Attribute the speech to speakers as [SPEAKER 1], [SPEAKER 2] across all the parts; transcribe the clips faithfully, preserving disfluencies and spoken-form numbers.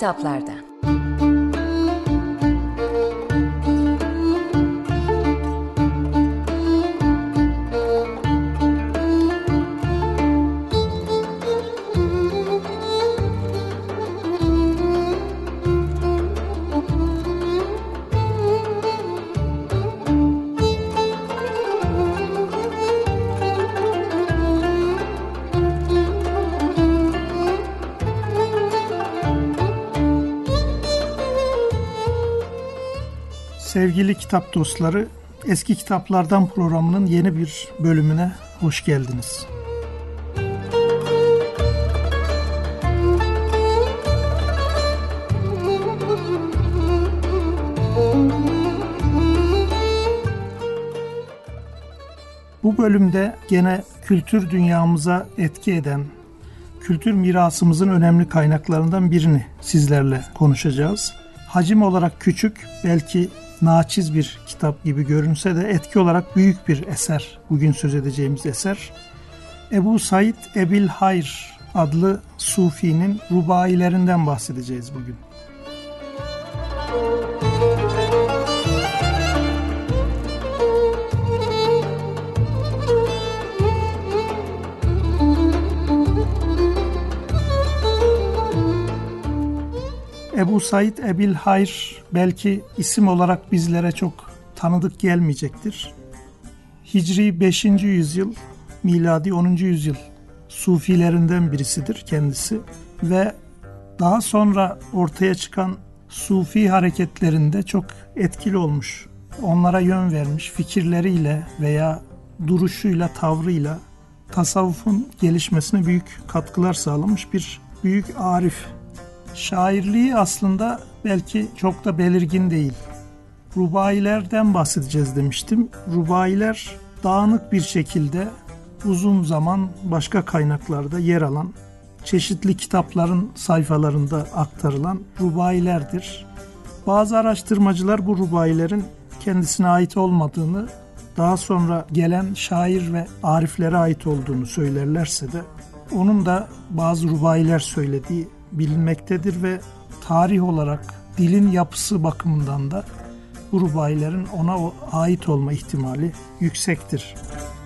[SPEAKER 1] kitaplardan.
[SPEAKER 2] Sevgili kitap dostları, Eski Kitaplardan programının yeni bir bölümüne hoş geldiniz. Bu bölümde gene kültür dünyamıza etki eden, kültür mirasımızın önemli kaynaklarından birini sizlerle konuşacağız. Hacim olarak küçük, belki naçiz bir kitap gibi görünse de etki olarak büyük bir eser. Bugün söz edeceğimiz eser. Ebu Said Ebil Hayr adlı Sufi'nin rubailerinden bahsedeceğiz bugün. Ebu Said Ebil Hayr belki isim olarak bizlere çok tanıdık gelmeyecektir. Hicri beşinci yüzyıl, miladi onuncu yüzyıl Sufilerinden birisidir kendisi ve daha sonra ortaya çıkan Sufi hareketlerinde çok etkili olmuş. Onlara yön vermiş, fikirleriyle veya duruşuyla, tavrıyla tasavvufun gelişmesine büyük katkılar sağlamış bir büyük arif. Şairliği aslında belki çok da belirgin değil. Rubailerden bahsedeceğiz demiştim. Rubailer dağınık bir şekilde uzun zaman başka kaynaklarda yer alan, çeşitli kitapların sayfalarında aktarılan rubailerdir. Bazı araştırmacılar bu rubailerin kendisine ait olmadığını, daha sonra gelen şair ve ariflere ait olduğunu söylerlerse de onun da bazı rubailer söylediği bilinmektedir ve tarih olarak dilin yapısı bakımından da bu rubailerin ona ait olma ihtimali yüksektir.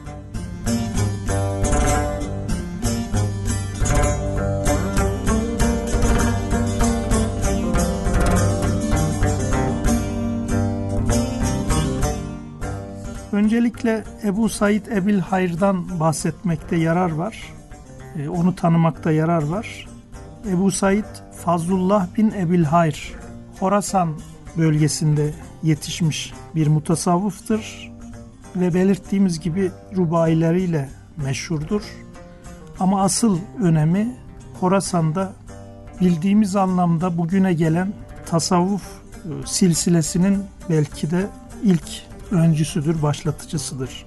[SPEAKER 2] Öncelikle Ebu Said Ebil Hayr'dan bahsetmekte yarar var. Onu tanımakta yarar var. Ebu Said Fazlullah bin Ebil Hayr, Horasan bölgesinde yetişmiş bir mutasavvıftır ve belirttiğimiz gibi rubaileriyle meşhurdur. Ama asıl önemi Horasan'da bildiğimiz anlamda bugüne gelen tasavvuf silsilesinin belki de ilk öncüsüdür, başlatıcısıdır.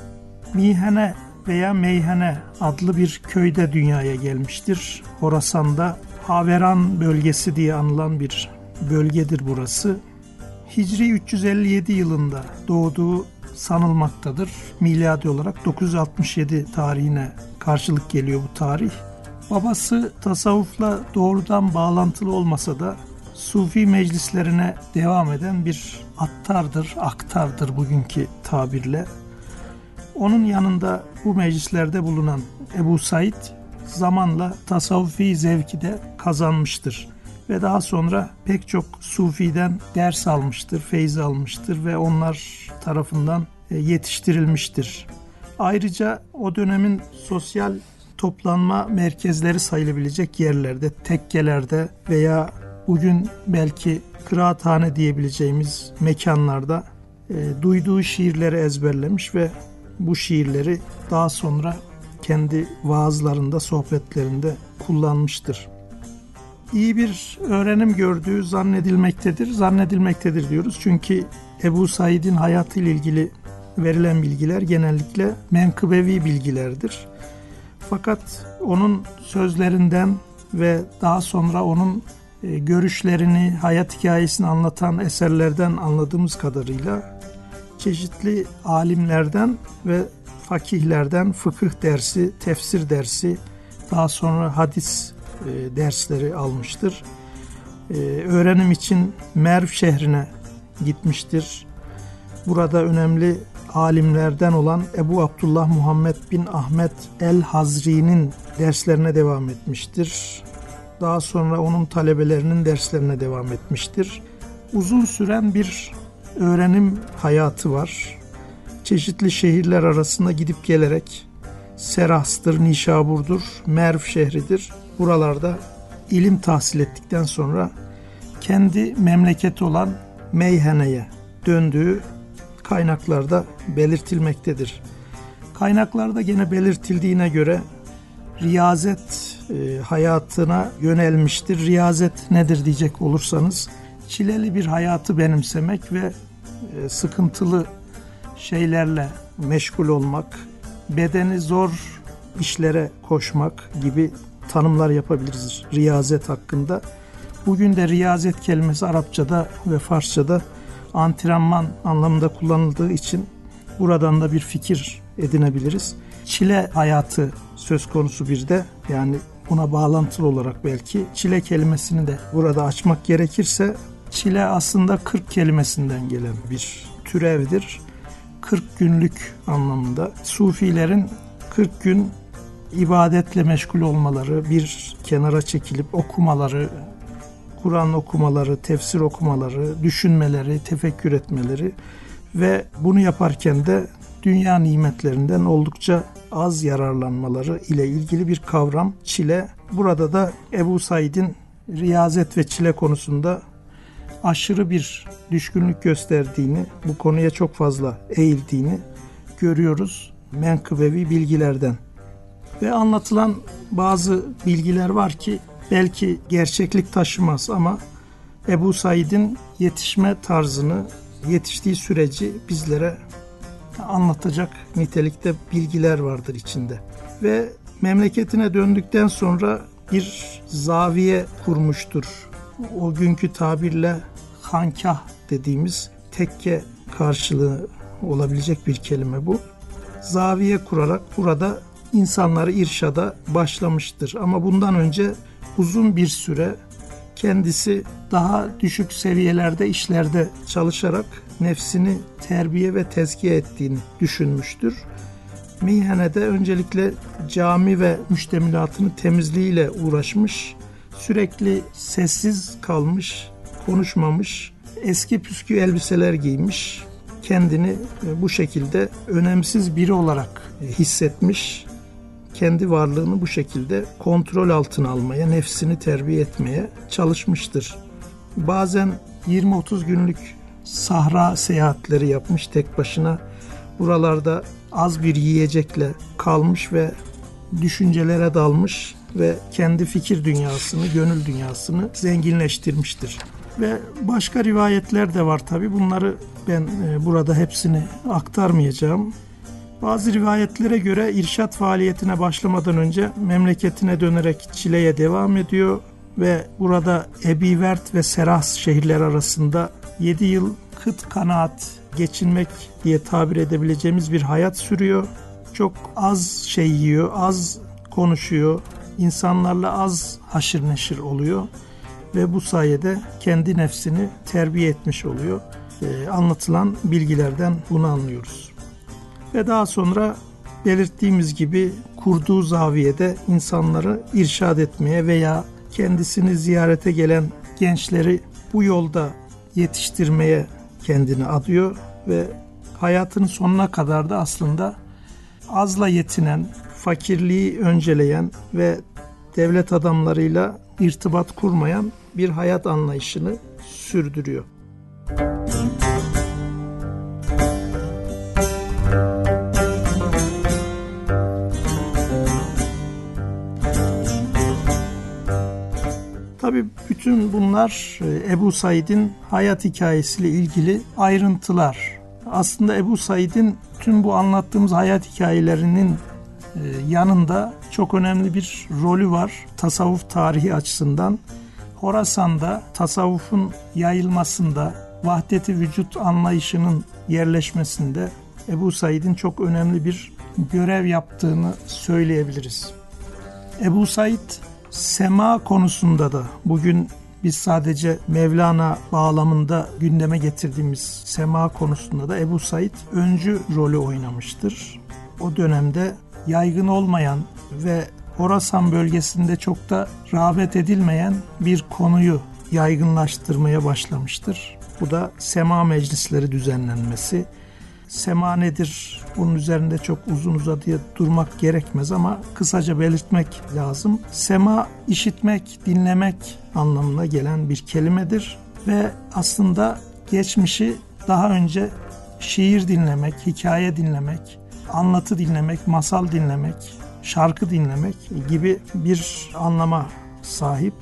[SPEAKER 2] Mihene veya Meyhene adlı bir köyde dünyaya gelmiştir. Horasan'da Haveran bölgesi diye anılan bir bölgedir burası. Hicri üç yüz elli yedi yılında doğduğu sanılmaktadır. Miladi olarak dokuz yüz altmış yedi tarihine karşılık geliyor bu tarih. Babası tasavvufla doğrudan bağlantılı olmasa da Sufi meclislerine devam eden bir attardır, aktardır bugünkü tabirle. Onun yanında bu meclislerde bulunan Ebu Said zamanla tasavvufi zevki de kazanmıştır. Ve daha sonra pek çok Sufi'den ders almıştır, feyz almıştır ve onlar tarafından yetiştirilmiştir. Ayrıca o dönemin sosyal toplanma merkezleri sayılabilecek yerlerde, tekkelerde veya bugün belki kıraathane diyebileceğimiz mekanlarda e, duyduğu şiirleri ezberlemiş ve bu şiirleri daha sonra kendi vaazlarında, sohbetlerinde kullanmıştır. İyi bir öğrenim gördüğü zannedilmektedir. Zannedilmektedir diyoruz çünkü Ebu Said'in hayatıyla ilgili verilen bilgiler genellikle menkıbevi bilgilerdir. Fakat onun sözlerinden ve daha sonra onun görüşlerini, hayat hikayesini anlatan eserlerden anladığımız kadarıyla çeşitli alimlerden ve fakihlerden fıkıh dersi, tefsir dersi, daha sonra hadis e, dersleri almıştır. e, öğrenim için Merv şehrine gitmiştir. Burada önemli alimlerden olan Ebu Abdullah Muhammed bin Ahmet el-Hazri'nin derslerine devam etmiştir. Daha sonra onun talebelerinin derslerine devam etmiştir. Uzun süren bir öğrenim hayatı var. Çeşitli şehirler arasında gidip gelerek Seras'tır, Nişabur'dur, Merv şehridir. Buralarda ilim tahsil ettikten sonra kendi memleketi olan Meyhane'ye döndüğü kaynaklarda belirtilmektedir. Kaynaklarda gene belirtildiğine göre riyazet e, hayatına yönelmiştir. Riyazet nedir diyecek olursanız, çileli bir hayatı benimsemek ve e, sıkıntılı şeylerle meşgul olmak, bedeni zor işlere koşmak gibi tanımlar yapabiliriz riyazet hakkında. Bugün de riyazet kelimesi Arapçada ve Farsçada antrenman anlamında kullanıldığı için buradan da bir fikir edinebiliriz. Çile hayatı söz konusu bir de, yani buna bağlantılı olarak belki çile kelimesini de burada açmak gerekirse, çile aslında kırk kelimesinden gelen bir türevdir. kırk günlük anlamında. Sufilerin kırk gün ibadetle meşgul olmaları, bir kenara çekilip okumaları, Kur'an okumaları, tefsir okumaları, düşünmeleri, tefekkür etmeleri ve bunu yaparken de dünya nimetlerinden oldukça az yararlanmaları ile ilgili bir kavram çile. Burada da Ebu Said'in riyazet ve çile konusunda aşırı bir düşkünlük gösterdiğini, bu konuya çok fazla eğildiğini görüyoruz menkıbevi bilgilerden. Ve anlatılan bazı bilgiler var ki belki gerçeklik taşımaz ama Ebu Said'in yetişme tarzını, yetiştiği süreci bizlere anlatacak nitelikte bilgiler vardır içinde. Ve memleketine döndükten sonra bir zaviye kurmuştur. O günkü tabirle hankah dediğimiz tekke karşılığı olabilecek bir kelime bu. Zaviye kurarak burada insanları irşada başlamıştır. Ama bundan önce uzun bir süre kendisi daha düşük seviyelerde işlerde çalışarak nefsini terbiye ve tezkiye ettiğini düşünmüştür. Meyhane'de öncelikle cami ve müştemilatının temizliğiyle uğraşmış, sürekli sessiz kalmış, konuşmamış, eski püskü elbiseler giymiş, kendini bu şekilde önemsiz biri olarak hissetmiş, kendi varlığını bu şekilde kontrol altına almaya, nefsini terbiye etmeye çalışmıştır. Bazen yirmi otuz günlük sahra seyahatleri yapmış tek başına. Buralarda az bir yiyecekle kalmış ve düşüncelere dalmış ve kendi fikir dünyasını, gönül dünyasını zenginleştirmiştir. Ve başka rivayetler de var tabii. Bunları ben burada hepsini aktarmayacağım. Bazı rivayetlere göre irşat faaliyetine başlamadan önce memleketine dönerek çileye devam ediyor ve burada Ebi Vert ve Seras şehirler arasında yedi yıl kıt kanaat geçinmek diye tabir edebileceğimiz bir hayat sürüyor. Çok az şey yiyor, az konuşuyor, insanlarla az haşır neşir oluyor ve bu sayede kendi nefsini terbiye etmiş oluyor. Ee, anlatılan bilgilerden bunu anlıyoruz. Ve daha sonra belirttiğimiz gibi kurduğu zaviyede insanları irşad etmeye veya kendisini ziyarete gelen gençleri bu yolda yetiştirmeye kendini adıyor ve hayatının sonuna kadar da aslında azla yetinen, fakirliği önceleyen ve devlet adamlarıyla irtibat kurmayan bir hayat anlayışını sürdürüyor. Tabii bütün bunlar Ebu Said'in hayat hikayesiyle ilgili ayrıntılar. Aslında Ebu Said'in tüm bu anlattığımız hayat hikayelerinin yanında çok önemli bir rolü var tasavvuf tarihi açısından. Horasan'da tasavvufun yayılmasında, vahdet-i vücut anlayışının yerleşmesinde Ebu Said'in çok önemli bir görev yaptığını söyleyebiliriz. Ebu Said sema konusunda da bugün Biz sadece Mevlana bağlamında gündeme getirdiğimiz sema konusunda da Ebu Said öncü rolü oynamıştır. O dönemde yaygın olmayan ve Horasan bölgesinde çok da rağbet edilmeyen bir konuyu yaygınlaştırmaya başlamıştır. Bu da sema meclisleri düzenlenmesi. Sema nedir? Bunun üzerinde çok uzun uzadıya durmak gerekmez ama kısaca belirtmek lazım. Sema, işitmek, dinlemek anlamına gelen bir kelimedir ve aslında geçmişi daha önce şiir dinlemek, hikaye dinlemek, anlatı dinlemek, masal dinlemek, şarkı dinlemek gibi bir anlama sahip.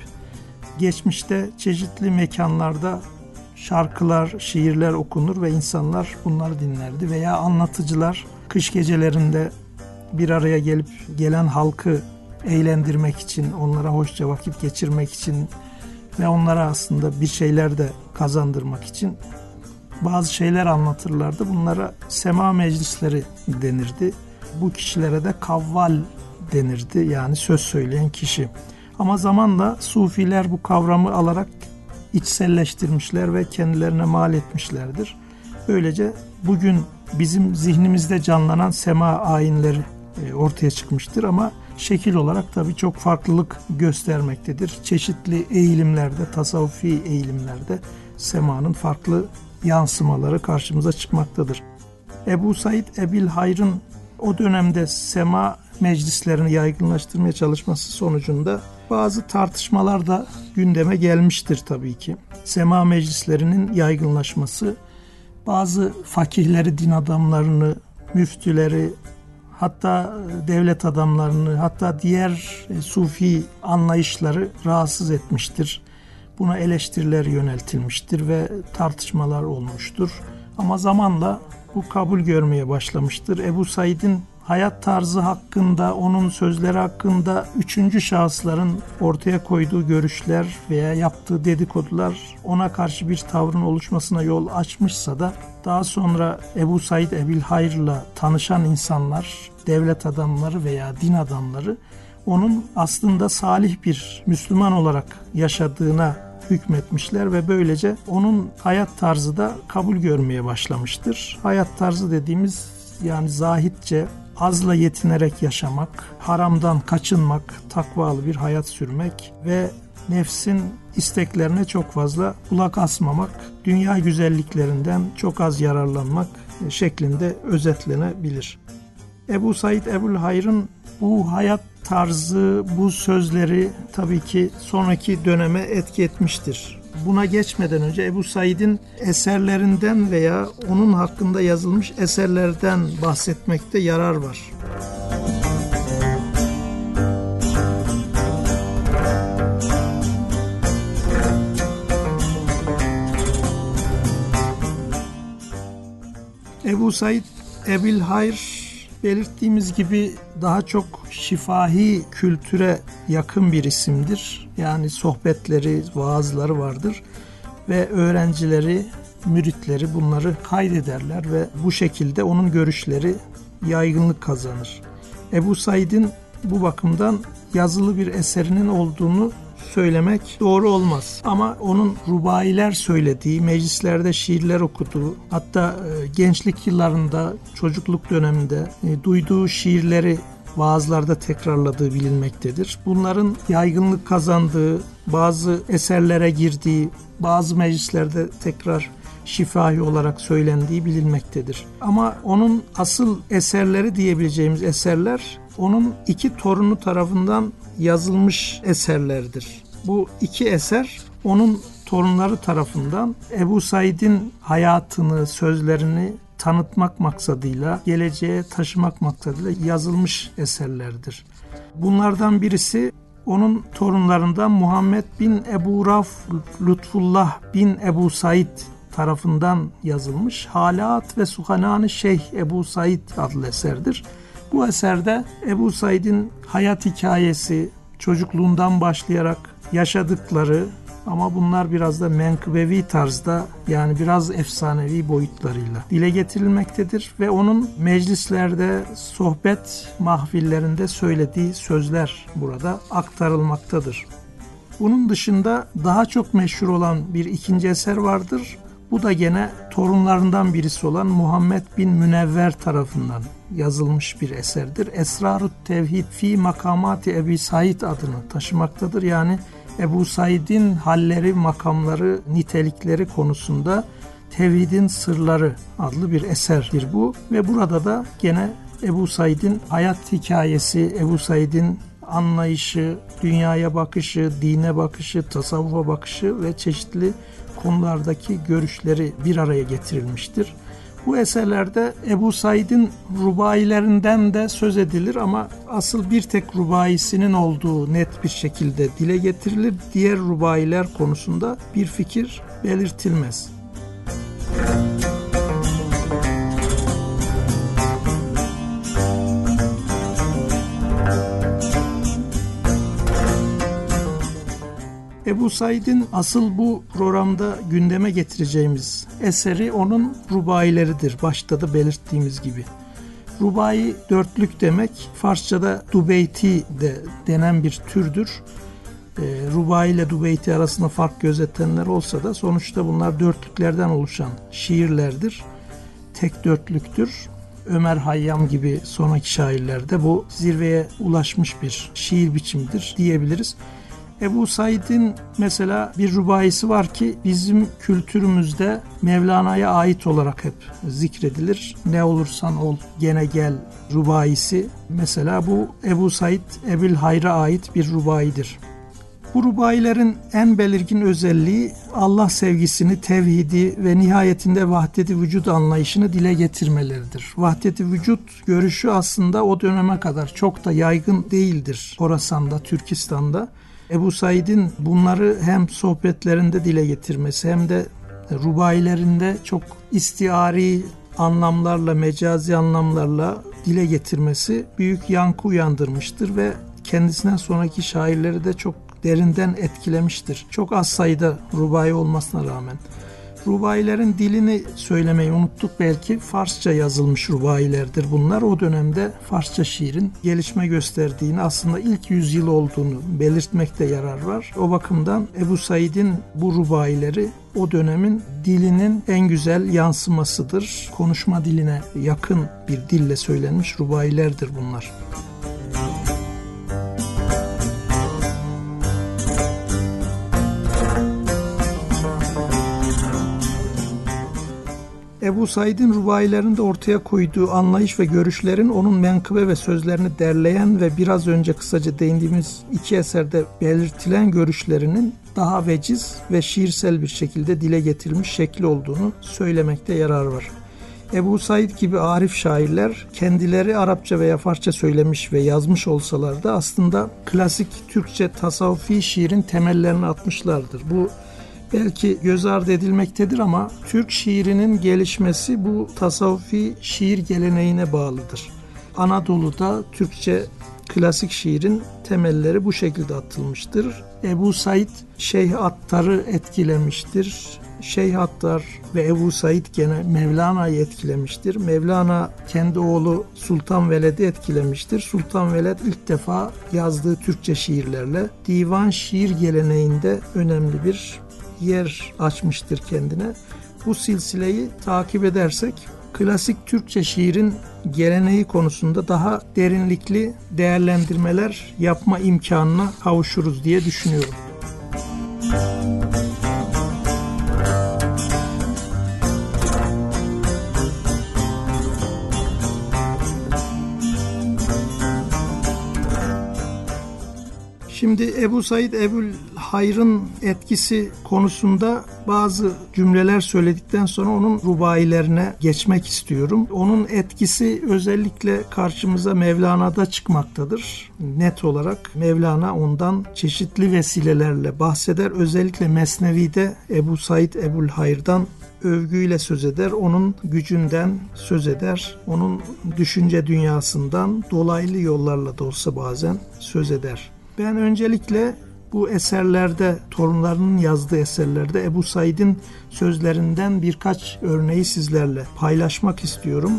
[SPEAKER 2] Geçmişte çeşitli mekanlarda şarkılar, şiirler okunur ve insanlar bunları dinlerdi veya anlatıcılar kış gecelerinde bir araya gelip gelen halkı eğlendirmek için, onlara hoşça vakit geçirmek için ve onlara aslında bir şeyler de kazandırmak için bazı şeyler anlatırlardı. Bunlara sema meclisleri denirdi. Bu kişilere de kavval denirdi, yani söz söyleyen kişi. Ama zamanla Sufiler bu kavramı alarak içselleştirmişler ve kendilerine mal etmişlerdir. Böylece bugün bizim zihnimizde canlanan sema ayinleri ortaya çıkmıştır ama şekil olarak tabii çok farklılık göstermektedir. Çeşitli eğilimlerde, tasavvufi eğilimlerde semanın farklı yansımaları karşımıza çıkmaktadır. Ebu Said Ebilhayr'ın o dönemde sema meclislerini yaygınlaştırmaya çalışması sonucunda bazı tartışmalar da gündeme gelmiştir tabii ki. Sema meclislerinin yaygınlaşması, bazı fakihleri, din adamlarını, müftüleri, hatta devlet adamlarını, hatta diğer sufi anlayışları rahatsız etmiştir. Buna eleştiriler yöneltilmiştir ve tartışmalar olmuştur. Ama zamanla bu kabul görmeye başlamıştır. Ebu Said'in hayat tarzı hakkında, onun sözleri hakkında üçüncü şahısların ortaya koyduğu görüşler veya yaptığı dedikodular ona karşı bir tavrın oluşmasına yol açmışsa da daha sonra Ebu Said Ebilhayr'la tanışan insanlar, devlet adamları veya din adamları onun aslında salih bir Müslüman olarak yaşadığına hükmetmişler ve böylece onun hayat tarzı da kabul görmeye başlamıştır. Hayat tarzı dediğimiz yani zahitçe, azla yetinerek yaşamak, haramdan kaçınmak, takvalı bir hayat sürmek ve nefsin isteklerine çok fazla kulak asmamak, dünya güzelliklerinden çok az yararlanmak şeklinde özetlenebilir. Ebu Said Ebilhayr'ın bu hayat tarzı, bu sözleri tabii ki sonraki döneme etki etmiştir. Buna geçmeden önce Ebu Said'in eserlerinden veya onun hakkında yazılmış eserlerden bahsetmekte yarar var. Ebu Said Ebilhayr belirttiğimiz gibi daha çok şifahi kültüre yakın bir isimdir. Yani sohbetleri, vaazları vardır ve öğrencileri, müritleri bunları kaydederler ve bu şekilde onun görüşleri yaygınlık kazanır. Ebu Said'in bu bakımdan yazılı bir eserinin olduğunu söylemek doğru olmaz. Ama onun rubailer söylediği, meclislerde şiirler okuduğu, hatta gençlik yıllarında, çocukluk döneminde duyduğu şiirleri vaazlarda tekrarladığı bilinmektedir. Bunların yaygınlık kazandığı, bazı eserlere girdiği, bazı meclislerde tekrar şifahi olarak söylendiği bilinmektedir. Ama onun asıl eserleri diyebileceğimiz eserler, onun iki torunu tarafından yazılmış eserlerdir. Bu iki eser onun torunları tarafından Ebu Said'in hayatını, sözlerini tanıtmak maksadıyla, geleceğe taşımak maksadıyla yazılmış eserlerdir. Bunlardan birisi onun torunlarından Muhammed bin Ebu Raf Lütfullah bin Ebu Said tarafından yazılmış Halat ve Suhanan-ı Şeyh Ebu Said adlı eserdir. Bu eserde Ebu Said'in hayat hikayesi, çocukluğundan başlayarak yaşadıkları ama bunlar biraz da menkıbevi tarzda, yani biraz efsanevi boyutlarıyla dile getirilmektedir ve onun meclislerde, sohbet mahfillerinde söylediği sözler burada aktarılmaktadır. Bunun dışında daha çok meşhur olan bir ikinci eser vardır. Bu da gene torunlarından birisi olan Muhammed bin Münevver tarafından yazılmış bir eserdir. Esrarut Tevhid fi Makamati Ebi Said adını taşımaktadır. Yani Ebu Said'in halleri, makamları, nitelikleri konusunda Tevhidin Sırları adlı bir eserdir bu. Ve burada da gene Ebu Said'in hayat hikayesi, Ebu Said'in anlayışı, dünyaya bakışı, dine bakışı, tasavvufa bakışı ve çeşitli konulardaki görüşleri bir araya getirilmiştir. Bu eserlerde Ebu Said'in rubailerinden de söz edilir ama asıl bir tek rubaisinin olduğu net bir şekilde dile getirilir. Diğer rubailer konusunda bir fikir belirtilmez. Ebu Said'in asıl bu programda gündeme getireceğimiz eseri onun rubaileridir. Başta da belirttiğimiz gibi. Rubai dörtlük demek. Farsçada dubeyti de denen bir türdür. E, rubai ile dubeyti arasında fark gözetenler olsa da sonuçta bunlar dörtlüklerden oluşan şiirlerdir. Tek dörtlüktür. Ömer Hayyam gibi sonraki şairlerde bu zirveye ulaşmış bir şiir biçimidir diyebiliriz. Ebu Said'in mesela bir rubaisi var ki bizim kültürümüzde Mevlana'ya ait olarak hep zikredilir. Ne olursan ol gene gel rubaisi. Mesela bu Ebu Said Ebil Hayr'a ait bir rubaidir. Bu rubailerin en belirgin özelliği Allah sevgisini, tevhidi ve nihayetinde vahdet-i vücud anlayışını dile getirmeleridir. Vahdet-i vücud görüşü aslında o döneme kadar çok da yaygın değildir Horasan'da, Türkistan'da. Ebu Said'in bunları hem sohbetlerinde dile getirmesi hem de rubailerinde çok istiari anlamlarla, mecazi anlamlarla dile getirmesi büyük yankı uyandırmıştır ve kendisinden sonraki şairleri de çok derinden etkilemiştir. Çok az sayıda rubai olmasına rağmen. Rubailerin dilini söylemeyi unuttuk belki. Farsça yazılmış rubailerdir bunlar. O dönemde Farsça şiirin gelişme gösterdiğini, aslında ilk yüzyıl olduğunu belirtmekte yarar var. O bakımdan Ebu Said'in bu rubaileri o dönemin dilinin en güzel yansımasıdır. Konuşma diline yakın bir dille söylenmiş rubailerdir bunlar. Ebu Said'in rubailerinde ortaya koyduğu anlayış ve görüşlerin onun menkıbe ve sözlerini derleyen ve biraz önce kısaca değindiğimiz iki eserde belirtilen görüşlerinin daha veciz ve şiirsel bir şekilde dile getirilmiş şekli olduğunu söylemekte yarar var. Ebu Said gibi arif şairler kendileri Arapça veya Farsça söylemiş ve yazmış olsalar da aslında klasik Türkçe tasavvufi şiirin temellerini atmışlardır. Bu belki göz ardı edilmektedir ama Türk şiirinin gelişmesi bu tasavvufi şiir geleneğine bağlıdır. Anadolu'da Türkçe klasik şiirin temelleri bu şekilde atılmıştır. Ebu Said Şeyh Attar'ı etkilemiştir. Şeyh Attar ve Ebu Said gene Mevlana'yı etkilemiştir. Mevlana kendi oğlu Sultan Veled'i etkilemiştir. Sultan Veled ilk defa yazdığı Türkçe şiirlerle divan şiir geleneğinde önemli bir yer açmıştır kendine. Bu silsileyi takip edersek klasik Türkçe şiirin geleneği konusunda daha derinlikli değerlendirmeler yapma imkanına kavuşuruz diye düşünüyorum. Şimdi Ebu Said Ebul Hayr'ın etkisi konusunda bazı cümleler söyledikten sonra onun rubailerine geçmek istiyorum. Onun etkisi özellikle karşımıza Mevlana'da çıkmaktadır. Net olarak Mevlana ondan çeşitli vesilelerle bahseder. Özellikle Mesnevi'de Ebu Said Ebul Hayr'dan övgüyle söz eder, onun gücünden söz eder, onun düşünce dünyasından dolaylı yollarla da olsa bazen söz eder. Ben öncelikle bu eserlerde, torunlarının yazdığı eserlerde Ebu Said'in sözlerinden birkaç örneği sizlerle paylaşmak istiyorum.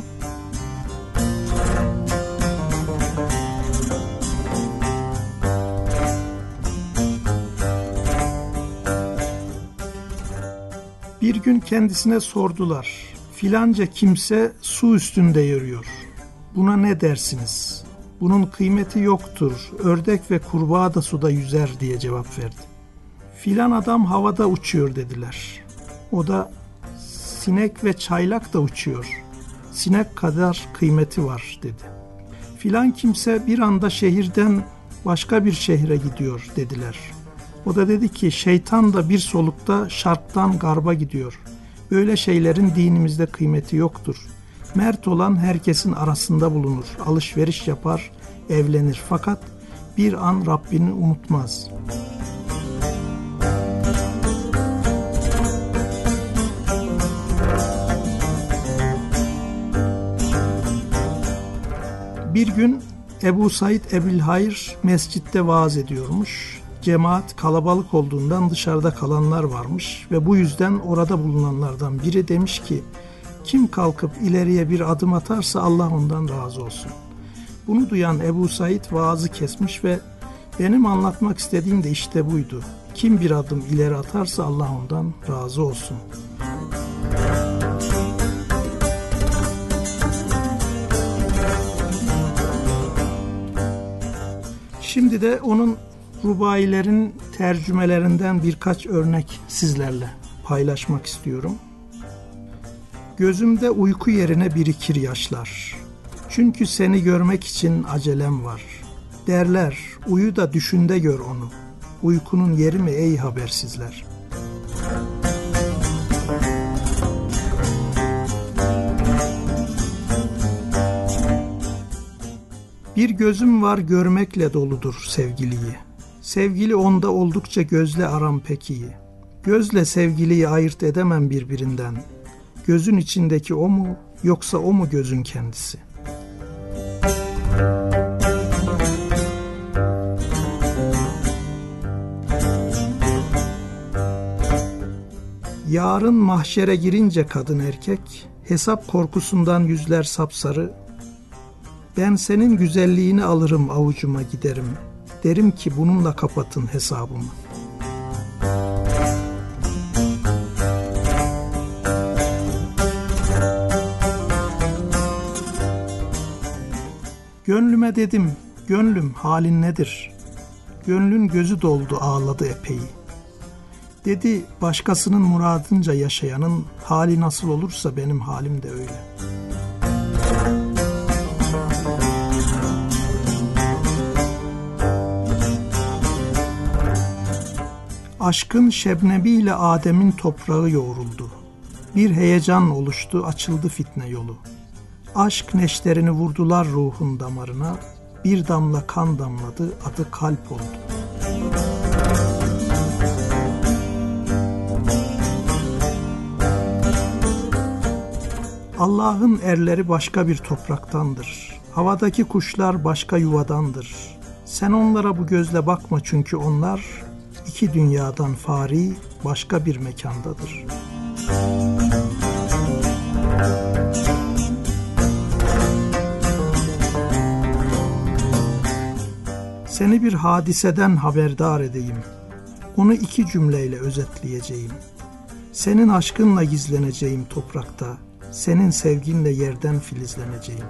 [SPEAKER 2] Bir gün kendisine sordular. Filanca kimse su üstünde yürüyor. Buna ne dersiniz? Bunun kıymeti yoktur. Ördek ve kurbağa da suda yüzer diye cevap verdi. Filan adam havada uçuyor dediler. O da sinek ve çaylak da uçuyor. Sinek kadar kıymeti var dedi. Filan kimse bir anda şehirden başka bir şehre gidiyor dediler. O da dedi ki şeytan da bir solukta şarktan garba gidiyor. Böyle şeylerin dinimizde kıymeti yoktur. Mert olan herkesin arasında bulunur, alışveriş yapar, evlenir fakat bir an Rabbini unutmaz. Bir gün Ebu Said Ebilhayr mescitte vaaz ediyormuş. Cemaat kalabalık olduğundan dışarıda kalanlar varmış ve bu yüzden orada bulunanlardan biri demiş ki kim kalkıp ileriye bir adım atarsa Allah ondan razı olsun. Bunu duyan Ebu Said vaazı kesmiş ve benim anlatmak istediğim de işte buydu. Kim bir adım ileri atarsa Allah ondan razı olsun. Şimdi de onun rubailerin tercümelerinden birkaç örnek sizlerle paylaşmak istiyorum. Gözümde uyku yerine birikir yaşlar. Çünkü seni görmek için acelem var. Derler, uyu da düşünde gör onu. Uykunun yeri mi ey habersizler? Bir gözüm var görmekle doludur sevgiliyi. Sevgili onda oldukça gözle aram pek iyi. Gözle sevgiliyi ayırt edemem birbirinden. Gözün içindeki o mu yoksa o mu gözün kendisi? Yarın mahşere girince kadın erkek, hesap korkusundan yüzler sapsarı, ben senin güzelliğini alırım avucuma giderim, derim ki bununla kapatın hesabımı. Gönlüme dedim, gönlüm halin nedir? Gönlün gözü doldu ağladı epey. Dedi başkasının muradınca yaşayanın hali nasıl olursa benim halim de öyle. Aşkın şebnebiyle Adem'in toprağı yoğruldu. Bir heyecan oluştu, açıldı fitne yolu. Aşk neşterini vurdular ruhun damarına, bir damla kan damladı, adı kalp oldu. Allah'ın erleri başka bir topraktandır. Havadaki kuşlar başka yuvadandır. Sen onlara bu gözle bakma çünkü onlar iki dünyadan fari başka bir mekandadır. Seni bir hadiseden haberdar edeyim. Onu iki cümleyle özetleyeceğim. Senin aşkınla gizleneceğim toprakta. Senin sevginle yerden filizleneceğim.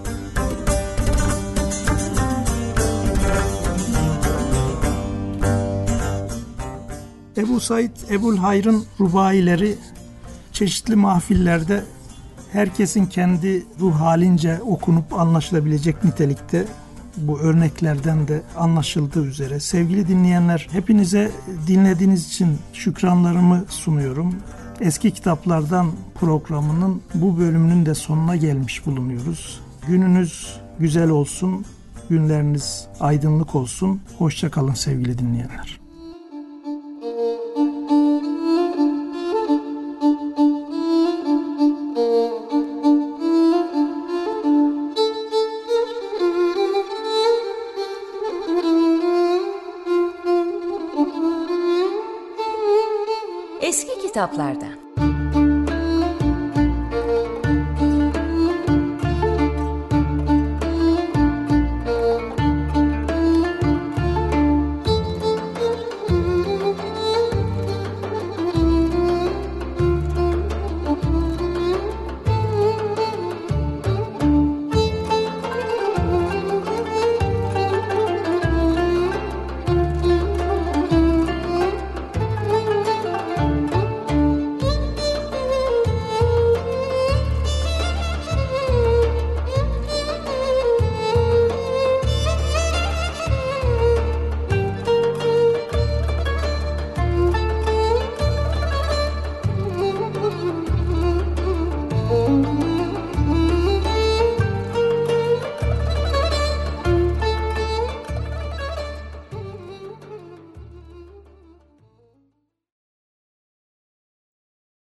[SPEAKER 2] Ebu Said Ebu'l-Hayr'ın rubaileri çeşitli mahfillerde herkesin kendi ruh halince okunup anlaşılabilecek nitelikte, bu örneklerden de anlaşıldığı üzere. Sevgili dinleyenler, hepinize dinlediğiniz için şükranlarımı sunuyorum. Eski Kitaplardan programının bu bölümünün de sonuna gelmiş bulunuyoruz. Gününüz güzel olsun, günleriniz aydınlık olsun. Hoşça kalın sevgili dinleyenler.
[SPEAKER 1] Eski Kitaplardan.